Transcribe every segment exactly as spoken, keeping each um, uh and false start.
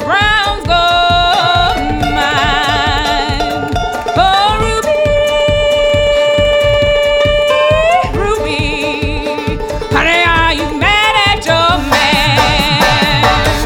brown gold mine. Oh, Ruby, Ruby, honey, are you mad at your man?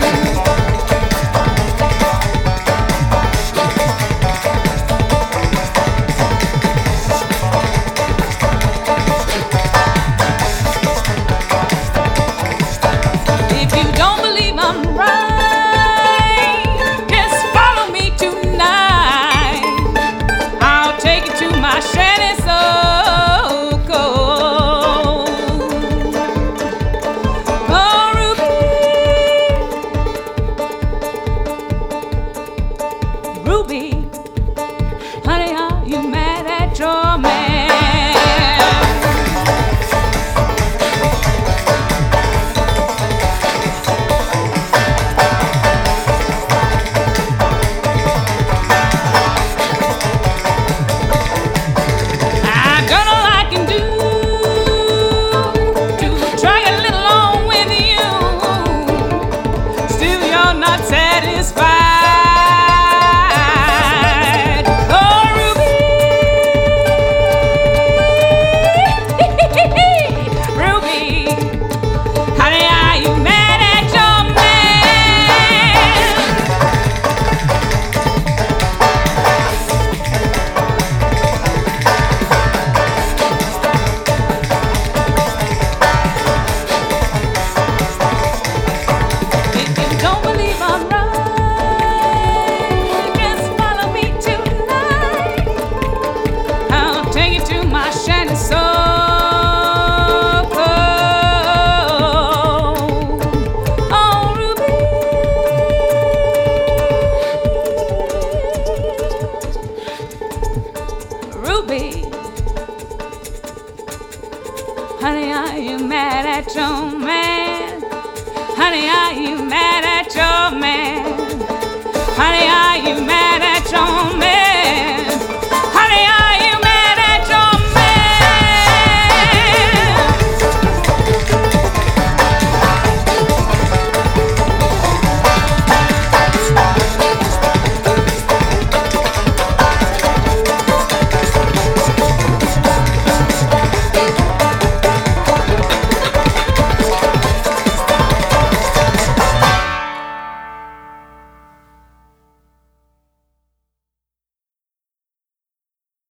If you don't believe I'm right, just follow me tonight. I'll take you to my shanty so cold. Oh, Ruby, Ruby, honey, are you mad at your man? I done all I can do to try a little on with you. Still, you're not satisfied. Oh, Ruby, Ruby, honey, are you mad at your man? If you don't believe I'm right, just follow me tonight. I'll take you to my shanty so cold. Oh, Ruby, Ruby, honey, are you mad at your man? Honey, are you